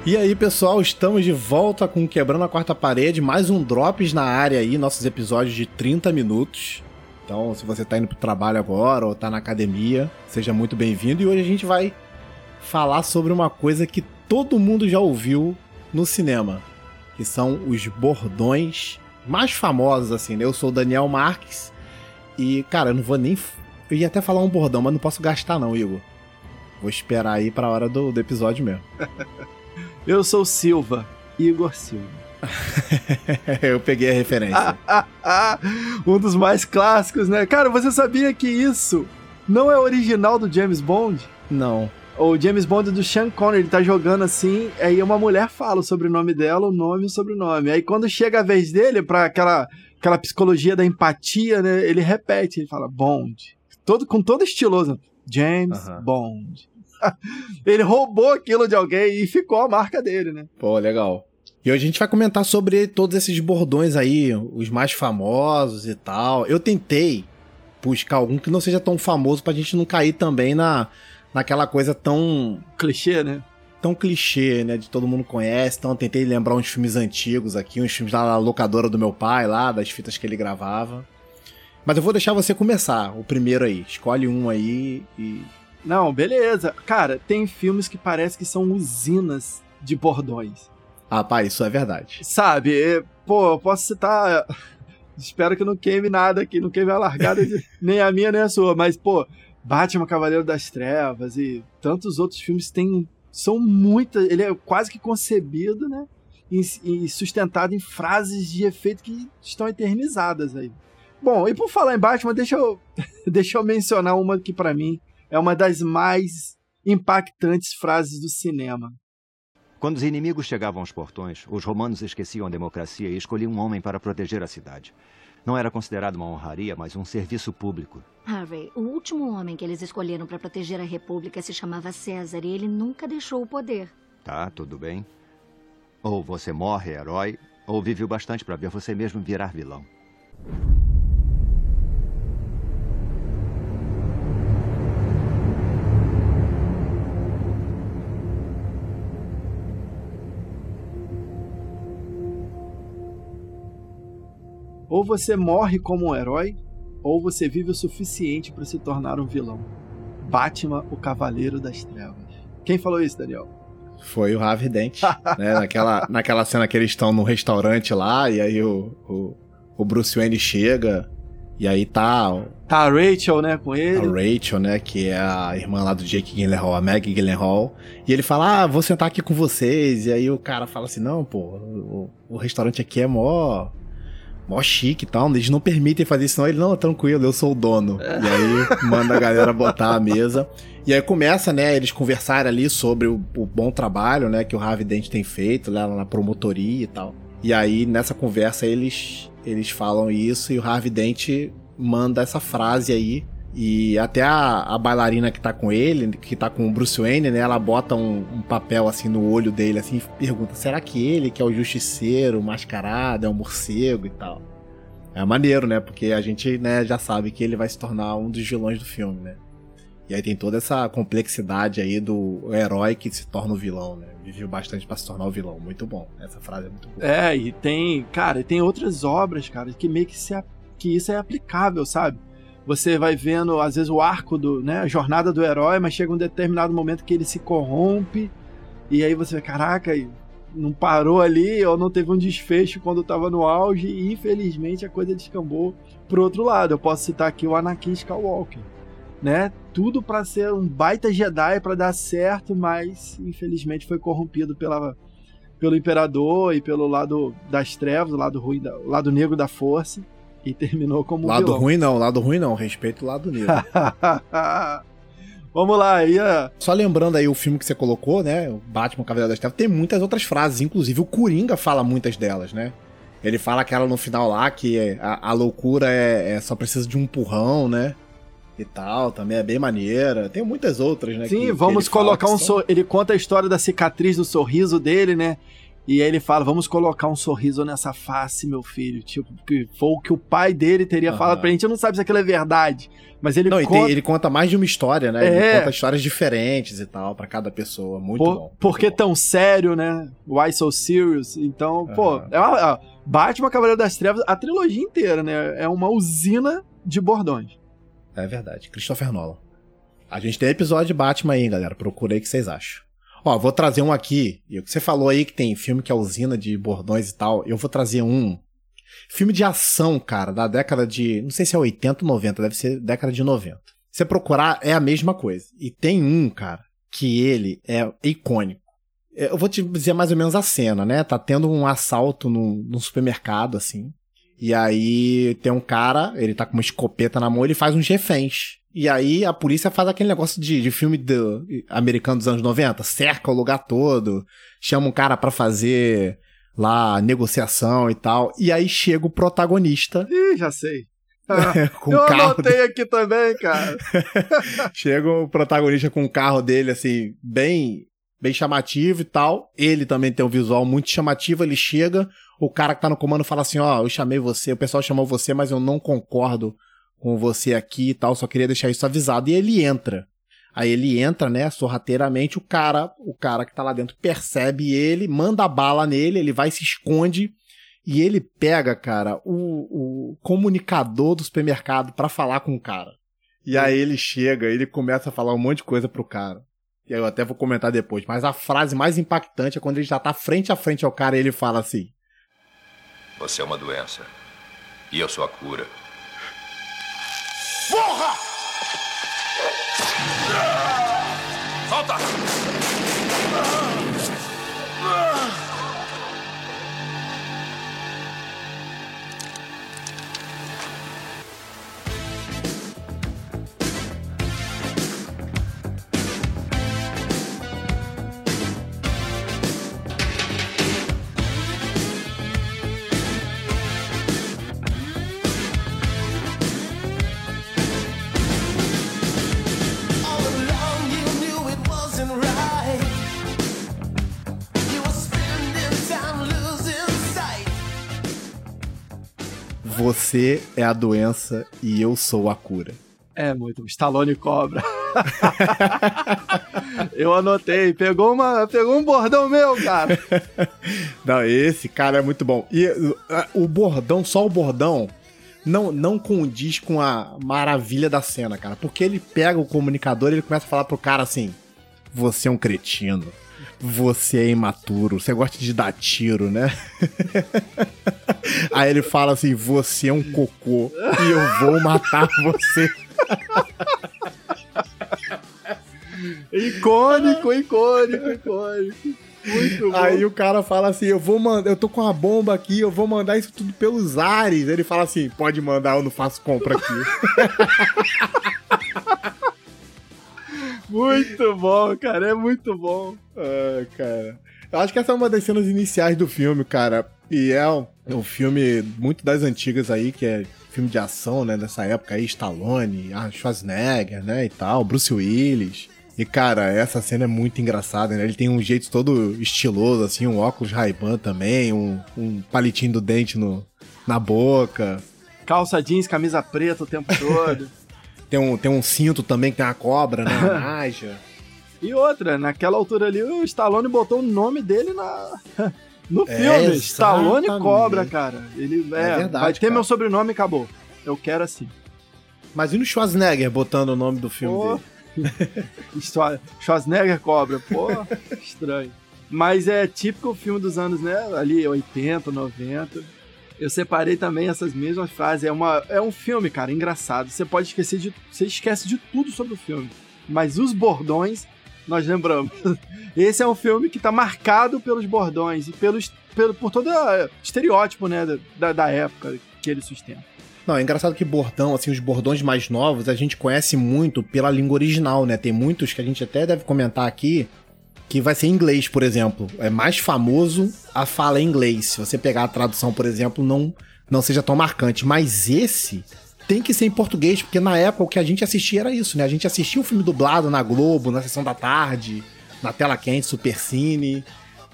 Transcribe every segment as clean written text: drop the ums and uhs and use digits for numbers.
E aí, pessoal, estamos de volta com Quebrando a Quarta Parede, mais um Drops na área aí, nossos episódios de 30 minutos. Então, se você tá indo pro trabalho agora ou tá na academia, seja muito bem-vindo. E hoje a gente vai falar sobre uma coisa que todo mundo já ouviu no cinema, que são os bordões mais famosos, assim, né? Eu sou o Daniel Marques e, cara, eu não vou nem... Eu ia até falar um bordão, mas não posso gastar não, Igor. Vou esperar aí pra hora do episódio mesmo. Eu sou o Silva, Igor Silva. Eu peguei a referência. Um dos mais clássicos, né? Cara, você sabia que isso não é original do James Bond? Não. O James Bond do Sean Connery, ele tá jogando assim, aí uma mulher fala o sobrenome dela, o nome e o sobrenome. Aí quando chega a vez dele, pra aquela psicologia da empatia, né? Ele repete, ele fala Bond. Com todo estiloso. James Bond. Ele roubou aquilo de alguém e ficou a marca dele, né? Pô, legal. E hoje a gente vai comentar sobre todos esses bordões aí, os mais famosos e tal. Eu tentei buscar algum que não seja tão famoso pra gente não cair também naquela coisa tão... clichê, né? Tão clichê, né? De todo mundo conhece. Então eu tentei lembrar uns filmes antigos aqui, uns filmes da locadora do meu pai lá, das fitas que ele gravava. Mas eu vou deixar você começar, o primeiro aí. Escolhe um aí e... Não, beleza. Cara, tem filmes que parece que são usinas de bordões. Ah, pá, isso é verdade. Sabe, pô, eu posso citar... Espero que não queime nada aqui, não queime a largada, nem a minha, nem a sua. Mas, pô, Batman, Cavaleiro das Trevas e tantos outros filmes são muitas... Ele é quase que concebido, né? E sustentado em frases de efeito que estão eternizadas aí. Bom, e por falar em Batman, deixa eu mencionar uma que pra mim é uma das mais impactantes frases do cinema. Quando os inimigos chegavam aos portões, os romanos esqueciam a democracia e escolhiam um homem para proteger a cidade. Não era considerado uma honraria, mas um serviço público. Harvey, o último homem que eles escolheram para proteger a República se chamava César e ele nunca deixou o poder. Tá, tudo bem. Ou você morre herói, ou vive o bastante para ver você mesmo virar vilão. Ou você morre como um herói, ou você vive o suficiente para se tornar um vilão. Batman, o Cavaleiro das Trevas. Quem falou isso, Daniel? Foi o Harvey Dent, né? Naquela cena que eles estão no restaurante lá, e aí o Bruce Wayne chega, e aí tá a Rachel, né, com ele. A Rachel, né, que é a irmã lá do Jake Gyllenhaal, a Maggie Gyllenhaal. E ele fala, vou sentar aqui com vocês. E aí o cara fala assim, não, pô, o restaurante aqui é mó chique e tal, eles não permitem fazer isso não. Ele, não, tranquilo, eu sou o dono. E aí manda a galera botar a mesa. E aí começa, né, eles conversarem ali sobre o bom trabalho, né, que o Harvey Dent tem feito lá na promotoria e tal. E aí nessa conversa eles falam isso e o Harvey Dent manda essa frase aí. E até a bailarina que tá com ele, que tá com o Bruce Wayne, né, ela bota um papel assim no olho dele, assim, e pergunta, será que ele que é o justiceiro mascarado, é um morcego e tal? É maneiro, né, porque a gente, né, já sabe que ele vai se tornar um dos vilões do filme, né. E aí tem toda essa complexidade aí do herói que se torna o vilão, né, viveu bastante pra se tornar o vilão, muito bom, essa frase é muito boa. E tem outras obras, cara, que meio que isso é aplicável, sabe? Você vai vendo, às vezes, o arco a jornada do herói, mas chega um determinado momento que ele se corrompe, e aí você vê, caraca, não parou ali, ou não teve um desfecho quando estava no auge, e infelizmente a coisa descambou pro outro lado. Eu posso citar aqui o Anakin Skywalker, né? Tudo para ser um baita Jedi, para dar certo, mas infelizmente foi corrompido pelo Imperador e pelo lado das trevas, o lado ruim, o lado negro da força. E terminou como lado ruim não, respeito o lado negro. Vamos lá, Só lembrando aí o filme que você colocou, né, o Batman, Cavaleiro das Trevas, tem muitas outras frases, inclusive o Coringa fala muitas delas, né? Ele fala aquela no final lá, que a loucura só precisa de um empurrão, né? E tal, também é bem maneira. Tem muitas outras, né? Sim, vamos colocar ele conta a história da cicatriz do sorriso dele, né? E ele fala, vamos colocar um sorriso nessa face, meu filho. Tipo, que foi o que o pai dele teria falado pra gente. Não sabe se aquilo é verdade. Mas ele conta... ele conta mais de uma história, né? Ele conta histórias diferentes e tal, pra cada pessoa. Muito bom. Por que tão sério, né? Why so serious? Então, pô, Batman, Cavaleiro das Trevas, a trilogia inteira, né? É uma usina de bordões. É verdade. Christopher Nolan. A gente tem episódio de Batman aí, galera. Procura aí o que vocês acham. Ó, vou trazer um aqui. E o que você falou aí que tem filme que é usina de bordões e tal. Eu vou trazer um filme de ação, cara, da década de... Não sei se é 80 ou 90, deve ser década de 90. Se você procurar, é a mesma coisa. E tem um, cara, que ele é icônico. Eu vou te dizer mais ou menos a cena, né? Tá tendo um assalto num supermercado, assim. E aí tem um cara, ele tá com uma escopeta na mão, ele faz uns reféns. E aí a polícia faz aquele negócio de filme americano dos anos 90, cerca o lugar todo, chama um cara pra fazer lá negociação e tal. E aí chega o protagonista. Ih, já sei. Com eu o carro anotei aqui também, cara. Chega o protagonista com o carro dele, assim, bem chamativo e tal. Ele também tem um visual muito chamativo, ele chega, o cara que tá no comando fala assim, ó, eu chamei você, o pessoal chamou você, mas eu não concordo com você aqui e tal, só queria deixar isso avisado. E ele entra. Aí ele entra, né, sorrateiramente, o cara que tá lá dentro percebe ele, manda bala nele, ele vai, se esconde, e ele pega, cara, o comunicador do supermercado pra falar com o cara. E aí ele chega, ele começa a falar um monte de coisa pro cara. E aí eu até vou comentar depois, mas a frase mais impactante é quando ele já tá frente a frente ao cara e ele fala assim: você é uma doença, e eu sou a cura. Porra! Solta! Você é a doença e eu sou a cura. É muito. Stallone Cobra. Eu anotei. Pegou um bordão meu, cara. Não, esse cara é muito bom. E o bordão, só o bordão, não condiz com a maravilha da cena, cara. Porque ele pega o comunicador e ele começa a falar pro cara assim: você é um cretino. Você é imaturo, você gosta de dar tiro, né? Aí ele fala assim: você é um cocô e eu vou matar você. Icônico. Muito bom. Aí o cara fala assim: eu tô com uma bomba aqui, eu vou mandar isso tudo pelos ares. Ele fala assim: pode mandar, eu não faço compra aqui. Muito bom, cara, é muito bom. Cara, eu acho que essa é uma das cenas iniciais do filme, cara. E é um filme muito das antigas aí, que é filme de ação, né, dessa época aí, Stallone, Schwarzenegger, né, e tal, Bruce Willis. E, cara, essa cena é muito engraçada, né? Ele tem um jeito todo estiloso, assim, um óculos Ray-Ban também, um palitinho do dente na boca. Calça jeans, camisa preta o tempo todo. Tem um cinto também que tem uma cobra, né? Uma naja. E outra, naquela altura ali, o Stallone botou o nome dele no filme. Stallone Cobra, cara. Ele verdade, vai ter meu sobrenome e acabou. Eu quero assim. Mas e no Schwarzenegger botando o nome do filme dele? Schwarzenegger Cobra. Pô, estranho. Mas é típico filme dos anos, né? Ali, 80, 90. Eu separei também essas mesmas frases. É um filme, cara, engraçado. Você esquece de tudo sobre o filme. Mas os bordões, nós lembramos. Esse é um filme que tá marcado pelos bordões e por todo o estereótipo, né, da época que ele sustenta. Não, é engraçado que bordão, assim, os bordões mais novos, a gente conhece muito pela língua original, né? Tem muitos que a gente até deve comentar aqui, que vai ser em inglês, por exemplo. É mais famoso a fala em inglês. Se você pegar a tradução, por exemplo, não seja tão marcante. Mas esse tem que ser em português, porque na época o que a gente assistia era isso, né? A gente assistia o filme dublado na Globo, na Sessão da Tarde, na Tela Quente, Supercine.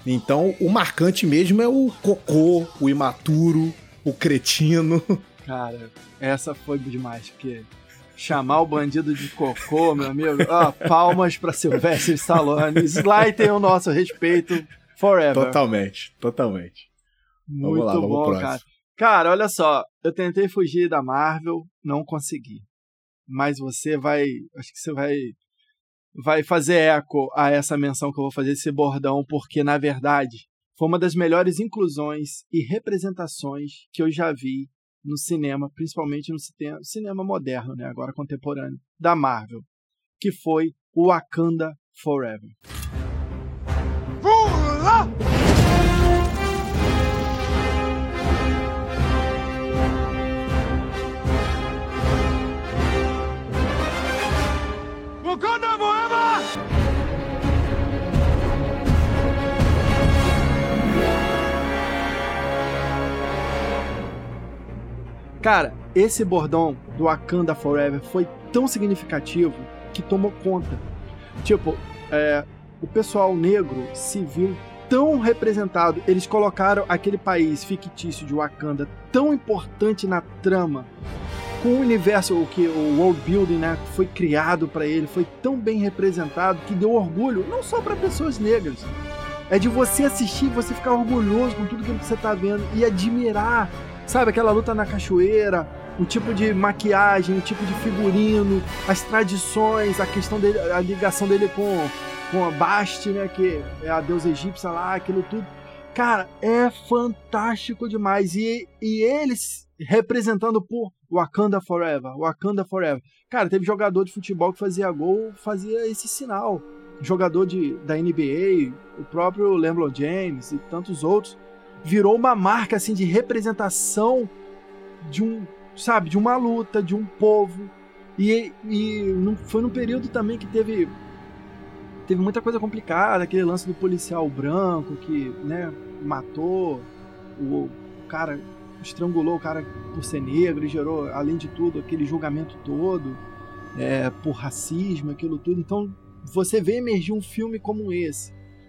Então, o marcante mesmo é o cocô, o imaturo, o cretino. Cara, essa foi demais, porque chamar o bandido de cocô, meu amigo, palmas pra Sylvester Stallone. Sly tem o nosso respeito forever. Totalmente. Muito vamos bom, próximo. cara. Cara, olha só, eu tentei fugir da Marvel, não consegui. Mas acho que você vai fazer eco a essa menção que eu vou fazer, esse bordão, porque, na verdade, foi uma das melhores inclusões e representações que eu já vi no cinema, principalmente no cinema moderno, né, agora contemporâneo, da Marvel, que foi o Wakanda Forever. Pula! Wakanda Forever! Cara, esse bordão do Wakanda Forever foi tão significativo que tomou conta. Tipo, o pessoal negro se viu tão representado. Eles colocaram aquele país fictício de Wakanda tão importante na trama, com o universo, o world building, né, foi criado para ele, foi tão bem representado que deu orgulho, não só para pessoas negras. É de você assistir, você ficar orgulhoso com tudo que você tá vendo e admirar. Sabe, aquela luta na cachoeira, o tipo de maquiagem, o tipo de figurino, as tradições, a questão dele, a ligação dele com a Basti, né, que é a deusa egípcia lá, aquilo tudo. Cara, é fantástico demais. E eles representando por Wakanda Forever. Cara, teve jogador de futebol que fazia gol, fazia esse sinal. Jogador da NBA, o próprio LeBron James e tantos outros. Virou uma marca assim de representação de uma luta, de um povo. E foi num período também que teve muita coisa complicada, aquele lance do policial branco que, né, matou o cara, estrangulou o cara por ser negro e gerou, além de tudo, aquele julgamento todo por racismo, aquilo tudo. Então você vê emergir um filme como esse,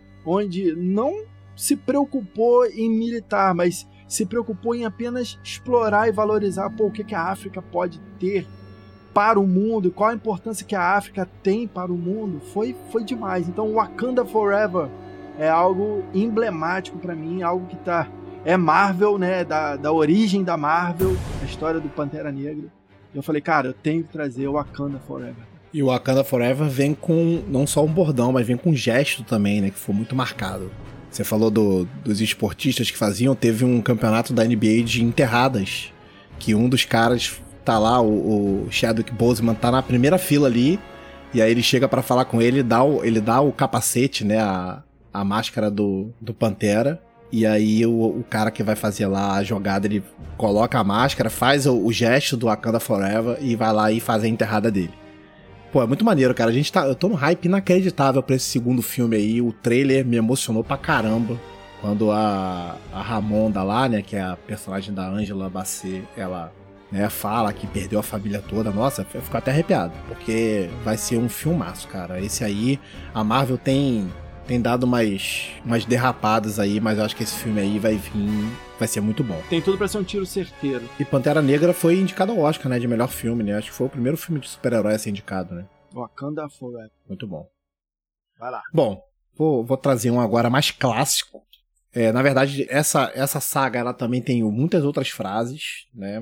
onde não se preocupou em militar, mas se preocupou em apenas explorar e valorizar o que a África pode ter para o mundo, qual a importância que a África tem para o mundo, foi demais. Então Wakanda Forever é algo emblemático para mim, algo que é Marvel, né, da origem da Marvel, a história do Pantera Negra. Eu falei, cara, eu tenho que trazer o Wakanda Forever. E o Wakanda Forever vem com não só um bordão, mas vem com um gesto também, né, que foi muito marcado. Você falou dos esportistas que faziam, teve um campeonato da NBA de enterradas, que um dos caras tá lá, o Chadwick Boseman tá na primeira fila ali, e aí ele chega pra falar com ele, ele dá o capacete, né, a máscara do Pantera, e aí o cara que vai fazer lá a jogada, ele coloca a máscara, faz o gesto do Wakanda Forever e vai lá e faz a enterrada dele. Pô, é muito maneiro, cara. Eu tô num hype inacreditável pra esse segundo filme aí. O trailer me emocionou pra caramba. Quando a Ramonda lá, né, que é a personagem da Angela Bassett, ela, né, fala que perdeu a família toda. Nossa, eu fico até arrepiado. Porque vai ser um filmaço, cara. Esse aí, a Marvel tem dado umas derrapadas aí, mas eu acho que esse filme aí vai ser muito bom. Tem tudo pra ser um tiro certeiro. E Pantera Negra foi indicado ao Oscar, né, de melhor filme, né? Acho que foi o primeiro filme de super-herói a ser indicado, né? Wakanda Forever. Muito bom. Vai lá. Bom, vou trazer um agora mais clássico. Na verdade, essa saga, ela também tem muitas outras frases, né?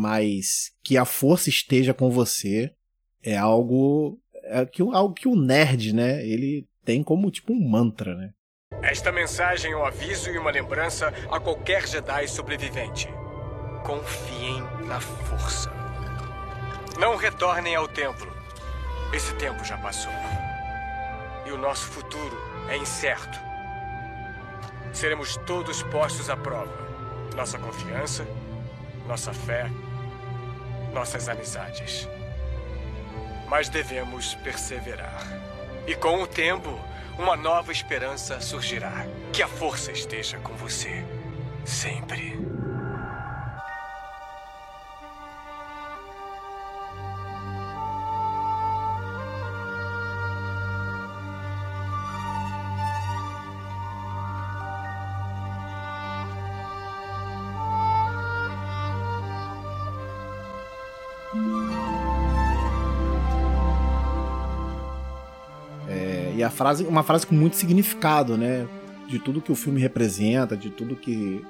Mas que a força esteja com você é algo que o nerd, né? Ele tem como tipo um mantra, né? Esta mensagem é um aviso e uma lembrança a qualquer Jedi sobrevivente. Confiem na força. Não retornem ao templo. Esse tempo já passou. E o nosso futuro é incerto. Seremos todos postos à prova. Nossa confiança, nossa fé, nossas amizades. Mas devemos perseverar. E com o tempo, uma nova esperança surgirá. Que a força esteja com você. Sempre. E uma frase com muito significado, né? De tudo que o filme representa, de tudo que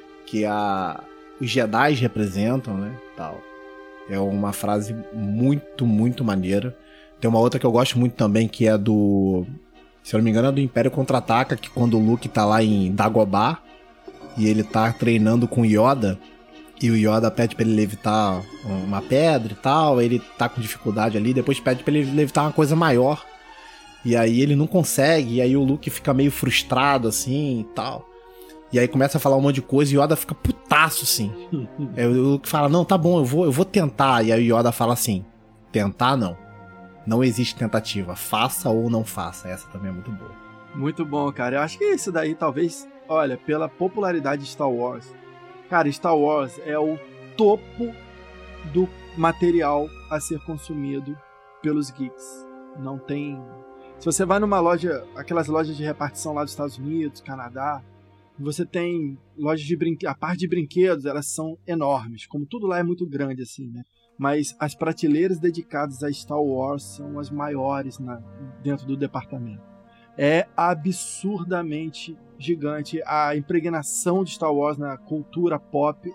os Jedi representam, né? Tal. É uma frase muito, muito maneira. Tem uma outra que eu gosto muito também, que é do... Se eu não me engano, é do Império Contra-Ataca, que quando o Luke tá lá em Dagobah, e ele tá treinando com Yoda, e o Yoda pede pra ele levitar uma pedra e tal, ele tá com dificuldade ali, depois pede pra ele levitar uma coisa maior, e aí ele não consegue, e aí o Luke fica meio frustrado, assim, e tal. E aí começa a falar um monte de coisa e o Yoda fica putaço, assim. Aí o Luke fala, não, tá bom, eu vou tentar. E aí o Yoda fala assim, tentar não. Não existe tentativa, faça ou não faça. Essa também é muito boa. Muito bom, cara. Eu acho que isso daí talvez, olha, pela popularidade de Star Wars. Cara, Star Wars é o topo do material a ser consumido pelos geeks. Não tem... Se você vai numa loja, aquelas lojas de repartição lá dos Estados Unidos, Canadá, você tem lojas de brinquedos, a parte de brinquedos, elas são enormes, como tudo lá é muito grande, assim, né? Mas as prateleiras dedicadas a Star Wars são as maiores dentro do departamento. É absurdamente gigante. A impregnação de Star Wars na cultura pop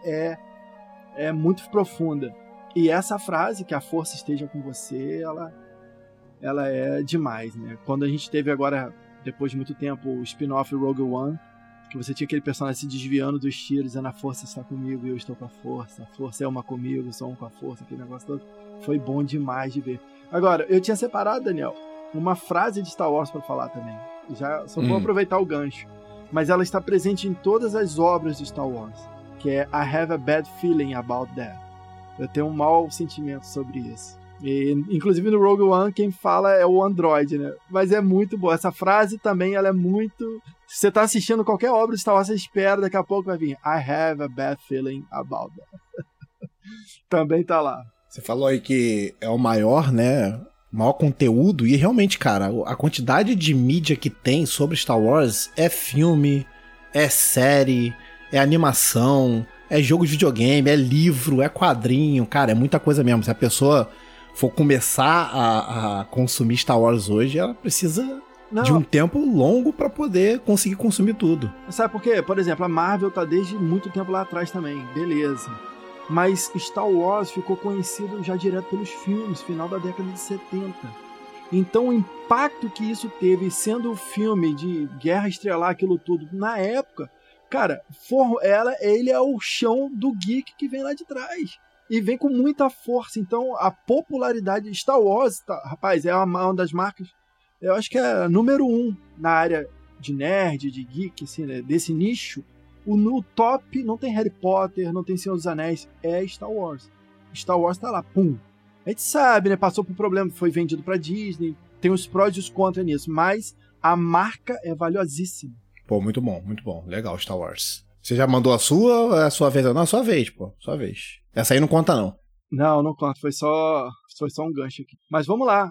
é muito profunda. E essa frase, que a força esteja com você, ela é demais, né? Quando a gente teve agora, depois de muito tempo, o spin-off Rogue One, que você tinha aquele personagem se desviando dos tiros, dizendo a força está comigo e eu estou com a força é uma comigo, eu sou um com a força, aquele negócio todo. Foi bom demais de ver. Agora, eu tinha separado, Daniel, uma frase de Star Wars para falar também. Já só vou aproveitar o gancho. Mas ela está presente em todas as obras de Star Wars, que é I have a bad feeling about that. Eu tenho um mau sentimento sobre isso. E, inclusive no Rogue One quem fala é o Android, né? Mas é muito boa. Essa frase também, ela é muito... Se você tá assistindo qualquer obra de Star Wars, você espera, daqui a pouco vai vir I have a bad feeling about that. Também tá lá. Você falou aí que é o maior, né? Maior conteúdo, e realmente, cara, a quantidade de mídia que tem sobre Star Wars é filme, é série, é animação, é jogo de videogame, é livro, é quadrinho, cara, é muita coisa mesmo. Se a pessoa for começar a consumir Star Wars hoje, ela precisa de um tempo longo pra poder conseguir consumir tudo. Sabe por quê? Por exemplo, a Marvel tá desde muito tempo lá atrás também, beleza. Mas Star Wars ficou conhecido já direto pelos filmes, final da década de 70. Então o impacto que isso teve, sendo um filme de Guerra Estrelar, aquilo tudo, na época, cara, ele é o chão do geek que vem lá de trás. E vem com muita força. Então a popularidade de Star Wars, rapaz, é uma das marcas, eu acho que é a número 1 na área de nerd, de geek, assim, né, desse nicho. No top não tem Harry Potter, não tem Senhor dos Anéis, é Star Wars. Star Wars tá lá, pum. A gente sabe, né? Passou por problema, foi vendido pra Disney, tem os prós e os contras nisso, mas a marca é valiosíssima. Pô, muito bom. Legal, Star Wars. Você já mandou a sua ou é a sua vez? Não, a sua vez, pô, sua vez. Essa aí não conta, não. Não conta, foi só um gancho aqui. Mas vamos lá,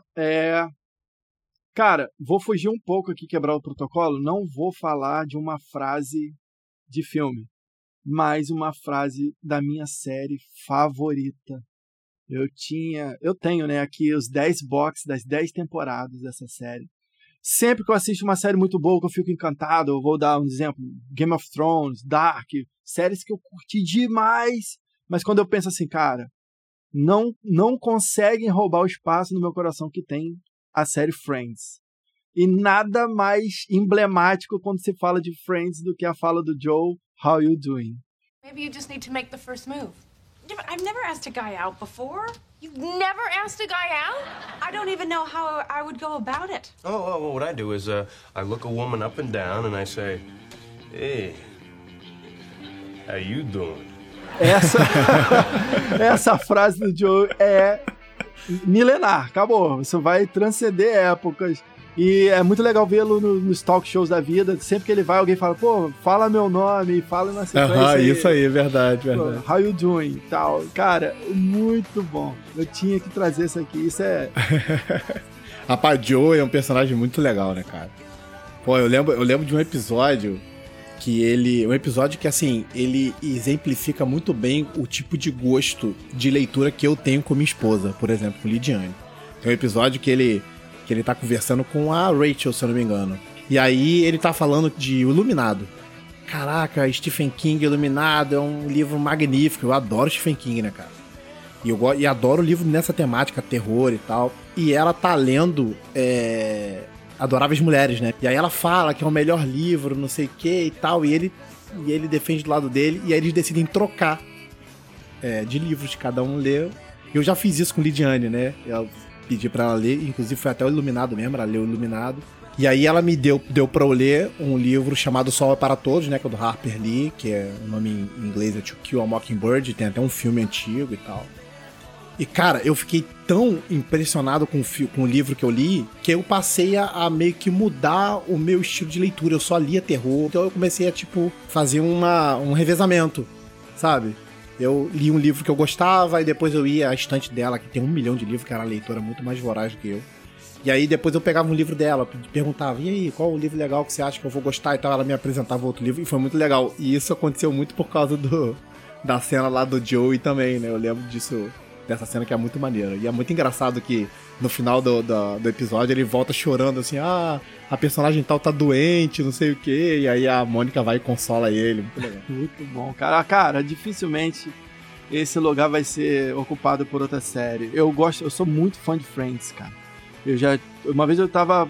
Cara, vou fugir um pouco aqui, quebrar o protocolo, não vou falar de uma frase de filme, mas uma frase da minha série favorita. Eu tenho, né, aqui os 10 box das 10 temporadas dessa série. Sempre que eu assisto uma série muito boa, que eu fico encantado, eu vou dar um exemplo, Game of Thrones, Dark, séries que eu curti demais, mas quando eu penso assim, cara, não conseguem roubar o espaço no meu coração que tem a série Friends. E nada mais emblemático quando se fala de Friends do que a fala do Joe, how you doing? Maybe you just need to make the first move. I've never asked a guy out before. You've never asked a guy out? I don't even know how I would go about it. Oh, well, what I do is I look a woman up and down and I say, hey, how you doing? Essa frase do Joe é milenar, acabou. Isso vai transcender épocas. E é muito legal vê-lo nos talk shows da vida. Sempre que ele vai, alguém fala, pô, fala meu nome, fala na sequência. Isso aí, verdade. How you doing? Tal. Cara, muito bom. Eu tinha que trazer isso aqui. Isso é... Rapaz, Joe é um personagem muito legal, né, cara? Pô, eu lembro de um episódio que um episódio que, assim, ele exemplifica muito bem o tipo de gosto de leitura que eu tenho com minha esposa, por exemplo, com Lidiane. Tem um episódio que ele que ele tá conversando com a Rachel, se eu não me engano. E aí ele tá falando de Iluminado. Caraca, Stephen King, Iluminado, é um livro magnífico. Eu adoro Stephen King, né, cara? E adoro livro nessa temática, terror e tal. E ela tá lendo Adoráveis Mulheres, né? E aí ela fala que é o melhor livro, não sei o que e tal. E ele defende do lado dele. E aí eles decidem trocar de livros, cada um lê. Eu já fiz isso com Lidiane, né? Eu pedi pra ela ler, inclusive foi até o Iluminado mesmo, ela leu o Iluminado. E aí ela me deu pra eu ler um livro chamado Sol é para Todos, né? Que é do Harper Lee, que o nome em inglês é To Kill a Mockingbird, tem até um filme antigo e tal. E, cara, eu fiquei tão impressionado com o livro que eu li, que eu passei a meio que mudar o meu estilo de leitura. Eu só lia terror, então eu comecei a, tipo, fazer um revezamento, sabe? Eu li um livro que eu gostava, e depois eu ia à estante dela, que tem 1 milhão de livros, que era uma leitora muito mais voraz do que eu. E aí depois eu pegava um livro dela, perguntava, e aí, qual o livro legal que você acha que eu vou gostar e tal? Ela me apresentava outro livro, e foi muito legal. E isso aconteceu muito por causa da cena lá do Joey também, né? Eu lembro dessa cena que é muito maneira. E é muito engraçado que no final do episódio ele volta chorando assim, a personagem tal tá doente, não sei o quê. E aí a Mônica vai e consola ele. Muito legal. Muito bom, cara. Cara, dificilmente esse lugar vai ser ocupado por outra série. Eu sou muito fã de Friends, cara. Uma vez eu tava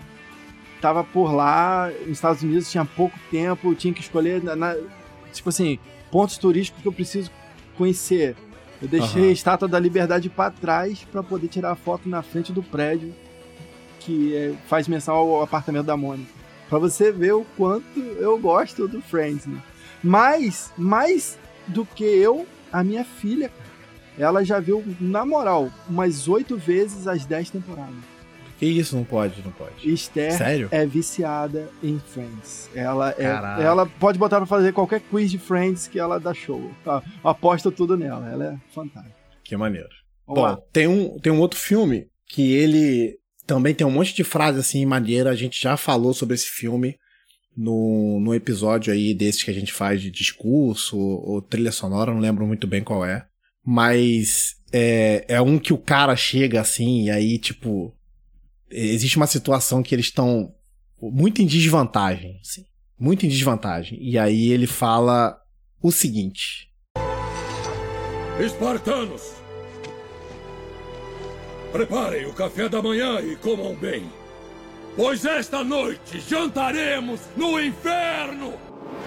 por lá, nos Estados Unidos, tinha pouco tempo, eu tinha que escolher, tipo assim, pontos turísticos que eu preciso conhecer. Eu deixei a Estátua da Liberdade pra trás pra poder tirar a foto na frente do prédio que faz menção ao apartamento da Mônica. Pra você ver o quanto eu gosto do Friends, né? Mais do que eu, a minha filha, ela já viu, na moral, umas 8 vezes as 10 temporadas. Que isso? Não pode. Esther Sério? é viciada em Friends. Ela pode botar pra fazer qualquer quiz de Friends que ela dá show. Eu aposto tudo nela. Ela é fantástica. Que maneiro. Vamos lá. Tem um outro filme que ele também tem um monte de frases assim maneira. A gente já falou sobre esse filme no episódio aí desses que a gente faz de discurso ou trilha sonora. Não lembro muito bem qual é. Mas é um que o cara chega assim e aí tipo... Existe uma situação que eles estão muito em desvantagem, assim, muito em desvantagem. E aí ele fala o seguinte: Espartanos, preparem o café da manhã e comam bem, pois esta noite jantaremos no inferno!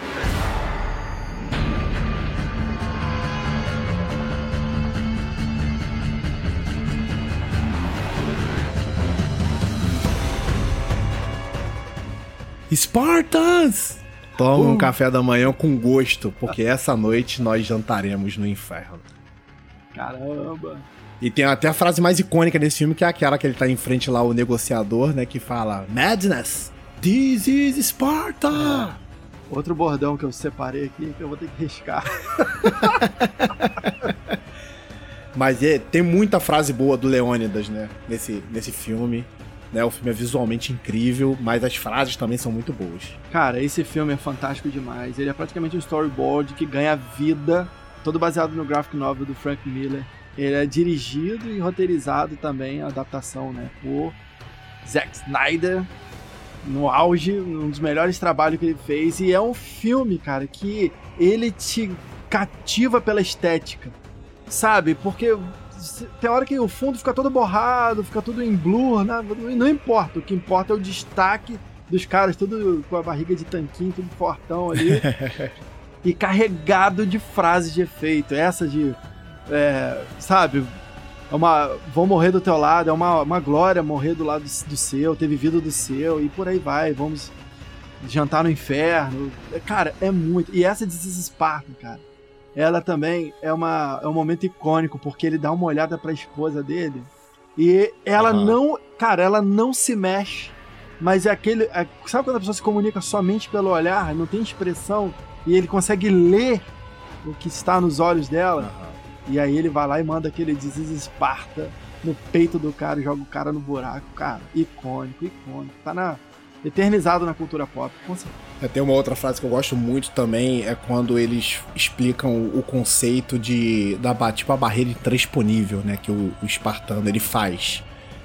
Spartans! Toma um café da manhã com gosto, porque essa noite nós jantaremos no inferno. Caramba! E tem até a frase mais icônica desse filme, que é aquela que ele tá em frente lá, o negociador, né, que fala Madness! This is Sparta! Outro bordão que eu separei aqui, que eu vou ter que riscar. Mas tem muita frase boa do Leônidas, né, nesse filme. Né, o filme é visualmente incrível, mas as frases também são muito boas. Cara, esse filme é fantástico demais. Ele é praticamente um storyboard que ganha vida, todo baseado no graphic novel do Frank Miller. Ele é dirigido e roteirizado também, a adaptação, né, por Zack Snyder, no auge, um dos melhores trabalhos que ele fez. E é um filme, cara, que ele te cativa pela estética, sabe? Porque... tem hora que o fundo fica todo borrado, fica tudo em blur, né? Não importa, o que importa é o destaque dos caras, tudo com a barriga de tanquinho, tudo fortão ali, e carregado de frases de efeito, essa de, sabe, vão morrer do teu lado, é uma glória morrer do lado do seu, ter vivido do seu, e por aí vai, vamos jantar no inferno, cara, é muito, e essa de This is Sparta, cara, ela também é um momento icônico, porque ele dá uma olhada pra esposa dele e ela ela não se mexe, mas sabe quando a pessoa se comunica somente pelo olhar, não tem expressão, e ele consegue ler o que está nos olhos dela, e aí ele vai lá e manda aquele This is Sparta no peito do cara e joga o cara no buraco, cara, icônico, tá eternizado na cultura pop, com certeza. Tem uma outra frase que eu gosto muito também, é quando eles explicam o conceito tipo a barreira intransponível, né, que o espartano ele faz.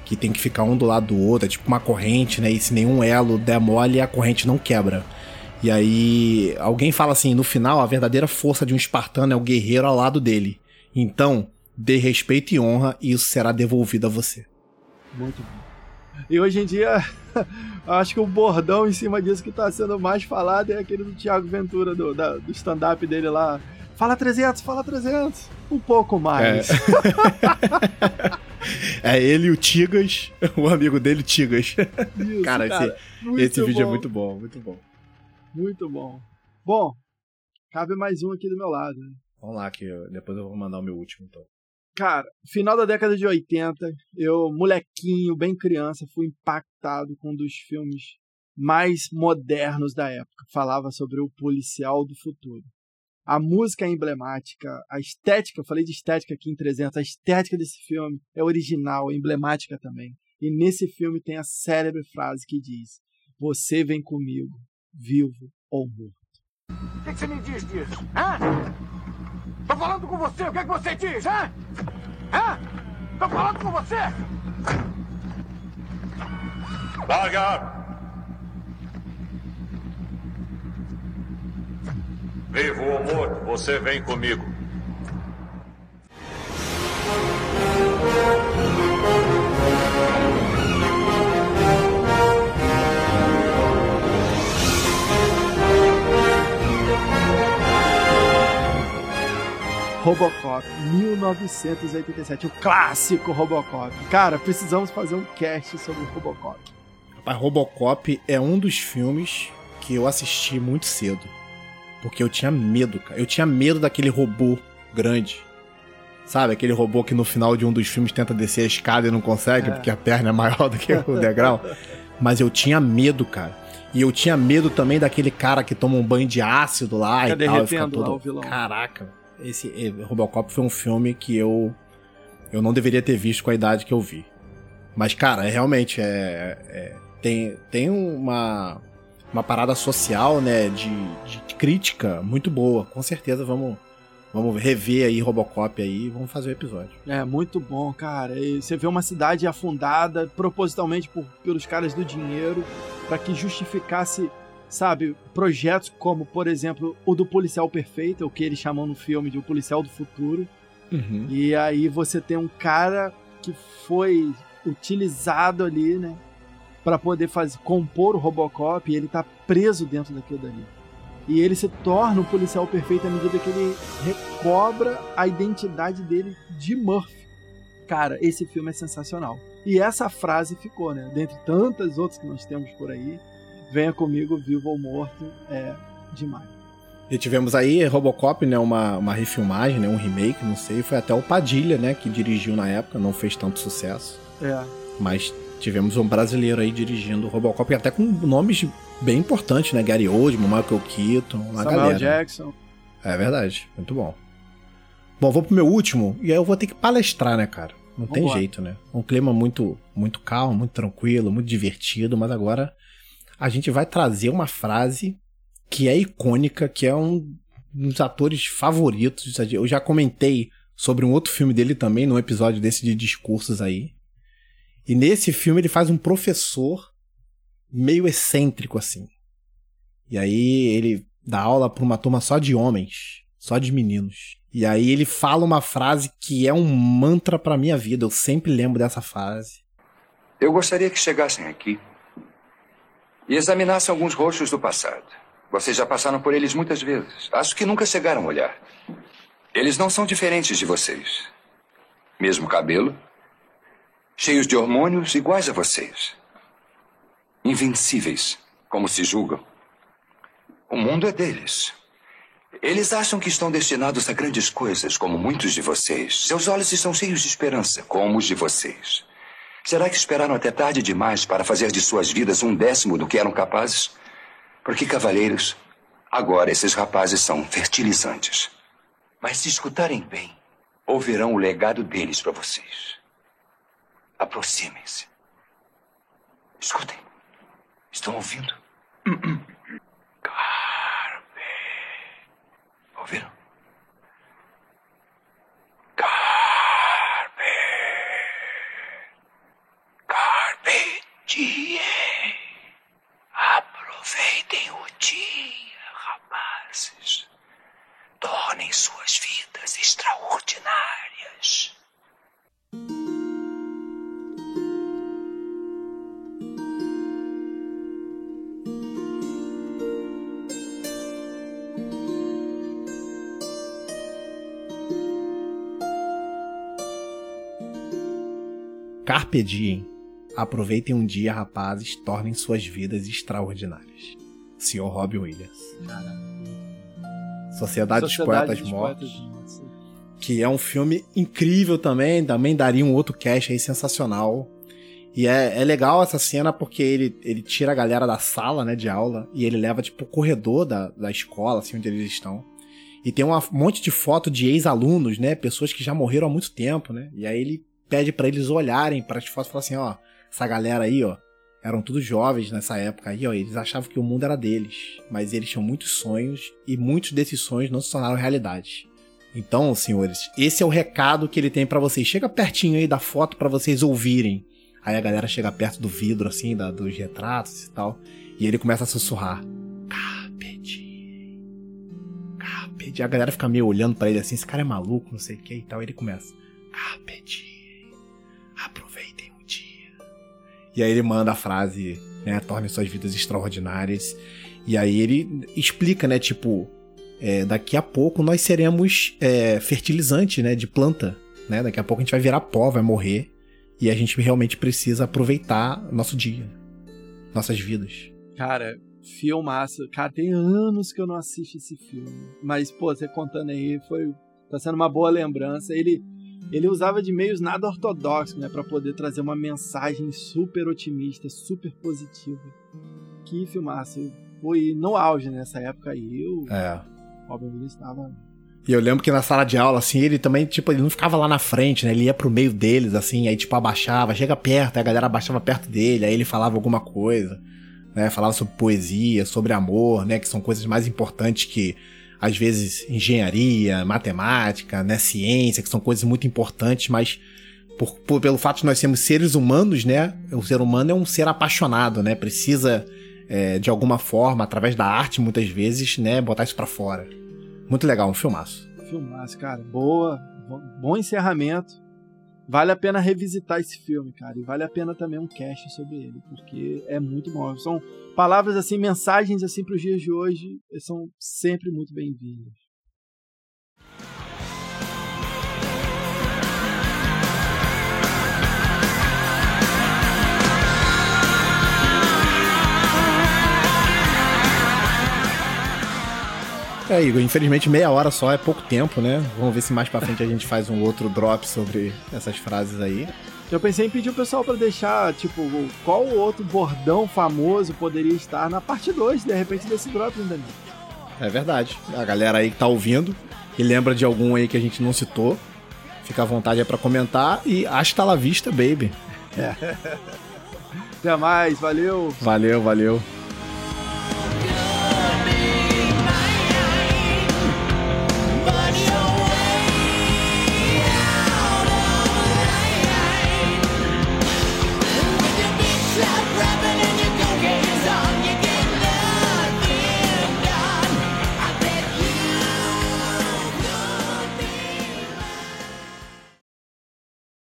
que tem que ficar um do lado do outro, é tipo uma corrente, né? E se nenhum elo der mole, a corrente não quebra. E aí, alguém fala assim, no final, a verdadeira força de um espartano é o guerreiro ao lado dele. Então, dê respeito e honra e isso será devolvido a você. Muito bom. E hoje em dia, acho que o bordão em cima disso que tá sendo mais falado é aquele do Thiago Ventura, do stand-up dele lá. Fala 300, fala 300. Um pouco mais. É ele e o Tigas, o amigo dele, Tigas. Isso, cara, esse vídeo é muito bom, muito bom. Muito bom. Bom, cabe mais um aqui do meu lado. Né? Vamos lá, que depois eu vou mandar o meu último, então. Cara, final da década de 80, eu, molequinho, bem criança, fui impactado com um dos filmes mais modernos da época. Falava sobre o policial do futuro. A música é emblemática, a estética, eu falei de estética aqui em 300, a estética desse filme é original, é emblemática também. E nesse filme tem a célebre frase que diz: você vem comigo, vivo ou morto. O que você me diz disso? Hã? Tô falando com você, o que é que você diz, hã? Hã? Tô falando com você! Larga! Vivo ou morto, você vem comigo. Robocop, 1987, o clássico Robocop. Cara, precisamos fazer um cast sobre o Robocop. Rapaz, Robocop é um dos filmes que eu assisti muito cedo. Porque eu tinha medo, cara. Eu tinha medo daquele robô grande. Sabe? Aquele robô que no final de um dos filmes tenta descer a escada e não consegue, porque a perna é maior do que o degrau. Mas eu tinha medo, cara. E eu tinha medo também daquele cara que toma um banho de ácido lá e tal. E fica todo... lá o vilão. Caraca. Esse Robocop foi um filme que eu não deveria ter visto com a idade que eu vi. Mas, cara, realmente tem uma parada social, né, de crítica muito boa. Com certeza vamos rever aí Robocop aí e vamos fazer o episódio. É, muito bom, cara. E você vê uma cidade afundada propositalmente pelos caras do dinheiro para que justificasse, sabe, projetos como, por exemplo, o do policial perfeito, o que eles chamam no filme de o policial do futuro. Uhum. E aí você tem um cara que foi utilizado ali, né, para poder compor o Robocop, e ele tá preso dentro daquilo dali. E ele se torna um policial perfeito à medida que ele recobra a identidade dele de Murphy. Cara, esse filme é sensacional. E essa frase ficou, né, dentre tantas outras que nós temos por aí, venha comigo, vivo ou morto, é demais. E tivemos aí Robocop, né, uma refilmagem, né, um remake, não sei, foi até o Padilha, né, que dirigiu na época, não fez tanto sucesso. Mas tivemos um brasileiro aí dirigindo o Robocop, até com nomes bem importantes, né, Gary Oldman, Michael Keaton, uma Samuel galera. Jackson. É verdade, muito bom. Bom, vou pro meu último, e aí eu vou ter que palestrar, né, cara? Não tem jeito, né? Um clima muito, muito calmo, muito tranquilo, muito divertido, mas agora a gente vai trazer uma frase que é icônica, que é um dos atores favoritos. Eu já comentei sobre um outro filme dele também, num episódio desse de discursos aí. E nesse filme ele faz um professor meio excêntrico, assim. E aí ele dá aula pra uma turma só de homens, só de meninos. E aí ele fala uma frase que é um mantra pra minha vida. Eu sempre lembro dessa frase. Eu gostaria que chegassem aqui e examinassem alguns rostos do passado. Vocês já passaram por eles muitas vezes. Acho que nunca chegaram a olhar. Eles não são diferentes de vocês. Mesmo cabelo, cheios de hormônios iguais a vocês. Invencíveis, como se julgam. O mundo é deles. Eles acham que estão destinados a grandes coisas, como muitos de vocês. Seus olhos estão cheios de esperança, como os de vocês. Será que esperaram até tarde demais para fazer de suas vidas 1/10 do que eram capazes? Porque, cavalheiros, agora esses rapazes são fertilizantes. Mas se escutarem bem, ouvirão o legado deles para vocês. Aproximem-se. Escutem. Estão ouvindo? Carpe. Ouviram? Carpe. Carpe diem. Aproveitem um dia, rapazes, tornem suas vidas extraordinárias. Sr. Robin Williams. Sociedade dos Poetas Mortos. Que é um filme incrível também daria um outro cast aí sensacional. E é legal essa cena porque ele tira a galera da sala, né, de aula, e ele leva, tipo, o corredor da escola, assim, onde eles estão. E tem um monte de foto de ex-alunos, né, pessoas que já morreram há muito tempo, né, e aí ele pede pra eles olharem para as fotos e falar assim, ó, essa galera aí, ó, eram todos jovens nessa época aí, ó, eles achavam que o mundo era deles, mas eles tinham muitos sonhos e muitos desses sonhos não se tornaram realidade. Então, senhores, esse é o recado que ele tem pra vocês. Chega pertinho aí da foto pra vocês ouvirem. Aí a galera chega perto do vidro, assim, dos retratos e tal. E ele começa a sussurrar. Carpe diem. Carpe diem. A galera fica meio olhando pra ele assim. Esse cara é maluco, não sei o que e tal. E ele começa. Carpe diem. Aproveitem o dia. E aí ele manda a frase, né? Tornem suas vidas extraordinárias. E aí ele explica, né? Tipo, daqui a pouco nós seremos fertilizante, né? De planta, né? Daqui a pouco a gente vai virar pó, vai morrer. E a gente realmente precisa aproveitar nosso dia, nossas vidas. Cara, filmaço. Cara, tem anos que eu não assisto esse filme. Mas, pô, você contando aí, tá sendo uma boa lembrança. Ele usava de meios nada ortodoxos, né? Pra poder trazer uma mensagem super otimista, super positiva. Que filmaço. Foi no auge nessa época aí. O Robin Williams estava... E eu lembro que na sala de aula, assim, ele também, tipo, ele não ficava lá na frente, né? Ele ia pro meio deles, assim, aí, tipo, abaixava, chega perto, aí a galera abaixava perto dele, aí ele falava alguma coisa, né? Falava sobre poesia, sobre amor, né? Que são coisas mais importantes que, às vezes, engenharia, matemática, né? Ciência, que são coisas muito importantes, mas pelo fato de nós sermos seres humanos, né? O ser humano é um ser apaixonado, né? Precisa, de alguma forma, através da arte, muitas vezes, né? Botar isso pra fora. Muito legal, um filmaço. Filmaço, cara. Bom encerramento. Vale a pena revisitar esse filme, cara. E vale a pena também um cast sobre ele, porque é muito bom. São palavras assim, mensagens assim para os dias de hoje, são sempre muito bem-vindas. Igor, infelizmente meia hora só é pouco tempo, né? Vamos ver se mais pra frente a gente faz um outro drop sobre essas frases aí. Eu pensei em pedir o pessoal pra deixar, tipo, qual outro bordão famoso poderia estar na parte 2, de repente, desse drop, né, Danilo? É verdade. A galera aí que tá ouvindo e lembra de algum aí que a gente não citou, fica à vontade aí pra comentar e hasta la vista, baby. Até mais, valeu! Valeu.